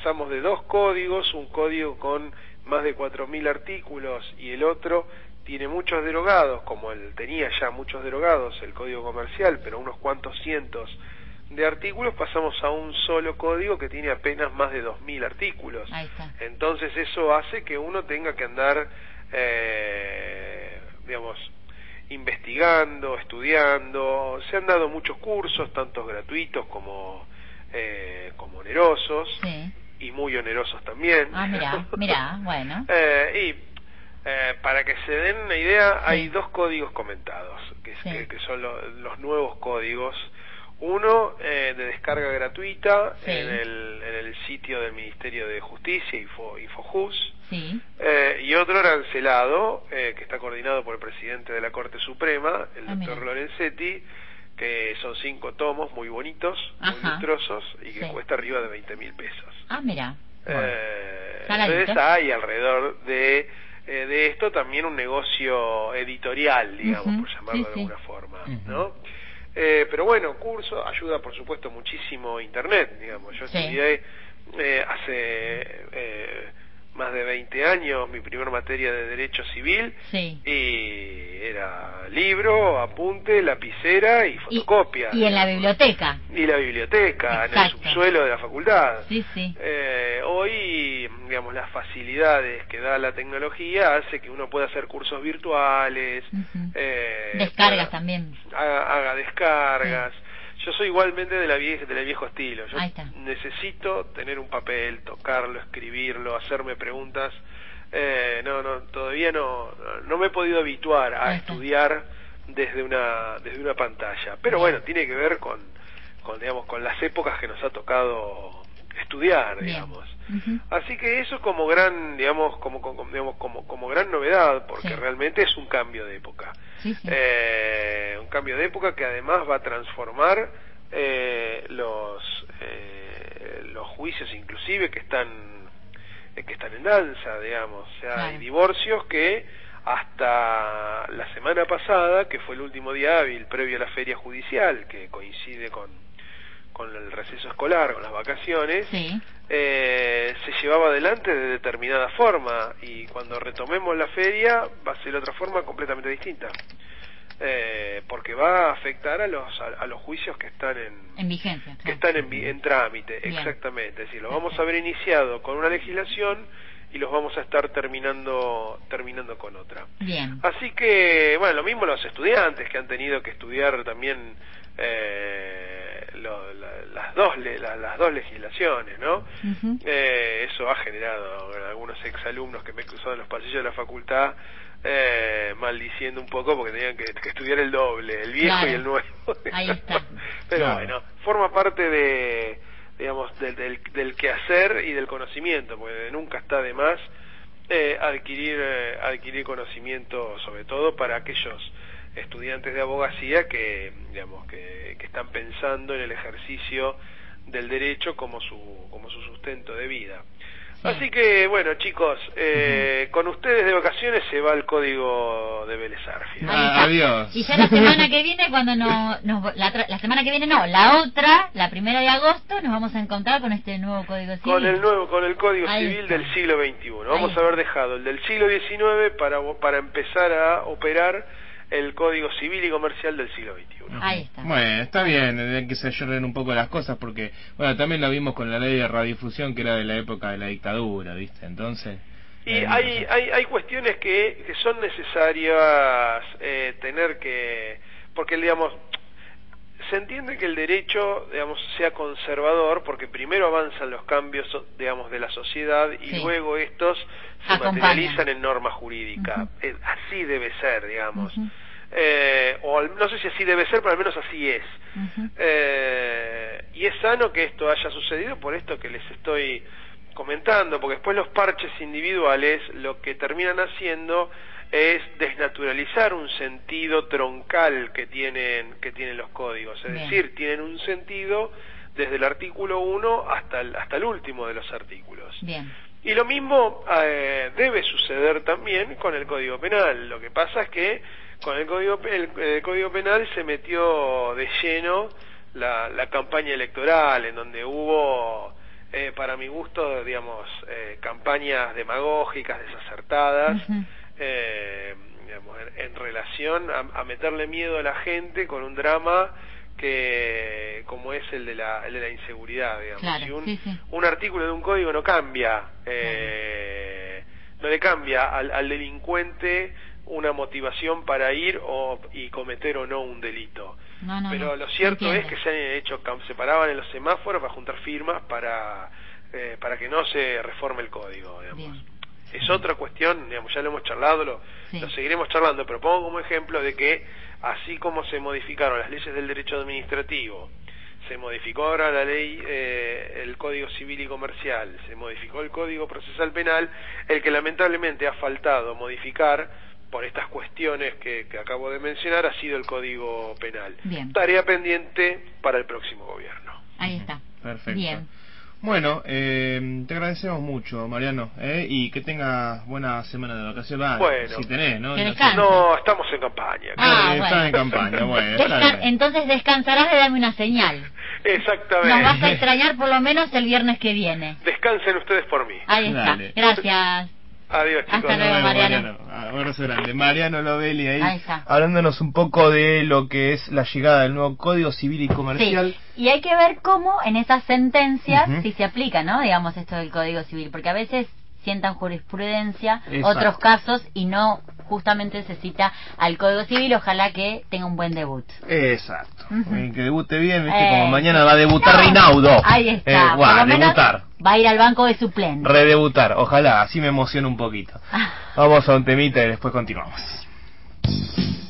pasamos de dos códigos, un código con más de 4.000 artículos y el otro tiene muchos derogados, como él tenía ya muchos derogados, el código comercial, pero unos cuantos cientos de artículos, pasamos a un solo código que tiene apenas más de 2.000 artículos. Ahí está. Entonces eso hace que uno tenga que andar, digamos, investigando, estudiando. Se han dado muchos cursos, tanto gratuitos como onerosos, Sí. y muy onerosos también. Mirá, bueno. Para que se den una idea, Sí. hay dos códigos comentados, Sí. que son los nuevos códigos. Uno de descarga gratuita Sí. en el sitio del Ministerio de Justicia, Infojus, Sí. y otro arancelado, que está coordinado por el presidente de la Corte Suprema, el doctor Mira. Lorenzetti, que son 5 tomos muy bonitos, muy lustrosos, y que cuesta arriba de 20.000 pesos. Mira. Entonces hay alrededor de esto también un negocio editorial, digamos, por llamarlo de alguna forma, ¿no? Pero bueno, curso, ayuda por supuesto muchísimo Internet, digamos. Yo estudié hace más de 20 años mi primera materia de Derecho Civil, y era libro, apunte, lapicera y fotocopia. Y en la biblioteca. Y la biblioteca, en el subsuelo de la facultad. Hoy, digamos, las facilidades que da la tecnología hace que uno pueda hacer cursos virtuales, descargas también. Haga descargas. Yo soy igualmente del viejo estilo. Yo necesito tener un papel, tocarlo, escribirlo, hacerme preguntas. Todavía no me he podido habituar a estudiar desde una pantalla. Pero bueno, tiene que ver con las épocas que nos ha tocado estudiar, digamos. Así que eso como gran, como gran novedad, porque realmente es un cambio de época. Un cambio de época que además va a transformar los juicios inclusive que están en danza, digamos. O sea, hay divorcios que hasta la semana pasada, que fue el último día hábil previo a la feria judicial, que coincide con el receso escolar, con las vacaciones, se llevaba adelante de determinada forma, y cuando retomemos la feria va a ser de otra forma completamente distinta, porque va a afectar a los juicios que están en vigencia, que están en trámite. Exactamente, es decir, lo vamos a haber iniciado con una legislación y los vamos a estar terminando con otra. Así que, bueno, lo mismo los estudiantes que han tenido que estudiar también las dos legislaciones, ¿no? Eso ha generado algunos exalumnos que me he cruzado en los pasillos de la facultad maldiciendo un poco porque tenían que estudiar el doble, el viejo y el nuevo. Ahí está. Pero bueno, forma parte del quehacer y del conocimiento, porque nunca está de más adquirir conocimiento, sobre todo para aquellos estudiantes de abogacía que están pensando en el ejercicio del derecho como su sustento de vida. Así que, bueno, chicos, con ustedes de vacaciones se va el código de Vélez Sarsfield. Adiós. Y ya la semana que viene, cuando la semana que viene no, la otra, la 1 de agosto, nos vamos a encontrar con este nuevo código civil. Con el código civil del siglo XXI. Vamos a haber dejado el del siglo XIX para empezar a operar el código civil y comercial del siglo XXI. Ahí está. Bueno, está bien, hay que se ayornen un poco las cosas porque, bueno, también lo vimos con la ley de radiodifusión que era de la época de la dictadura, ¿viste? Entonces... Y hay cuestiones que son necesarias tener que... Porque, digamos, se entiende que el derecho, digamos, sea conservador porque primero avanzan los cambios, digamos, de la sociedad y luego estos se materializan en norma jurídica. Así debe ser, digamos. O no sé si así debe ser, pero al menos así es. Y es sano que esto haya sucedido por esto que les estoy comentando, porque después los parches individuales lo que terminan haciendo es desnaturalizar un sentido troncal que tienen los códigos, es decir, tienen un sentido desde el artículo 1 hasta el último de los artículos. Y lo mismo debe suceder también con el Código Penal. Lo que pasa es que con el Código Penal se metió de lleno la campaña electoral, en donde hubo para mi gusto, digamos, campañas demagógicas, desacertadas, digamos, en relación a meterle miedo a la gente con un drama que como es el de la inseguridad, digamos. Claro, Si un artículo de un código no cambia, no le cambia al delincuente una motivación para ir y cometer o no un delito. Pero lo cierto es que se paraban en los semáforos para juntar firmas para que no se reforme el código, digamos. Es otra cuestión, digamos, ya lo hemos charlado, lo seguiremos charlando, pero pongo como ejemplo de que así como se modificaron las leyes del derecho administrativo, se modificó ahora la ley, el Código Civil y Comercial, se modificó el Código Procesal Penal, el que lamentablemente ha faltado modificar por estas cuestiones que acabo de mencionar ha sido el Código Penal. Bien. Tarea pendiente para el próximo gobierno. Ahí está. Perfecto. Bien. Bueno, te agradecemos mucho, Mariano, y que tengas buena semana de vacaciones. Bueno, si tenés, ¿no? Que descanses. No, estamos en campaña. Están en campaña, bueno. Entonces descansarás de darme una señal. Exactamente. Nos vas a extrañar por lo menos el viernes que viene. Descansen ustedes por mí. Ahí está. Dale. Gracias. Adiós, chicos. Hasta luego, Mariano. Abrazo grande. Mariano Lovelli Ahí está. hablándonos un poco de lo que es la llegada del nuevo Código Civil y Comercial. Sí. Y hay que ver cómo en esas sentencias si se aplica, ¿no? Digamos, esto del Código Civil, porque a veces sientan jurisprudencia, otros casos, y no justamente se cita al Código Civil. Ojalá que tenga un buen debut. Exacto. Que debute bien, ¿viste? Como mañana va a debutar Rinaudo. Ahí está. Va a debutar. Va a ir al banco de suplentes. Redebutar. Ojalá, así me emociona un poquito. Vamos a un temita y después continuamos.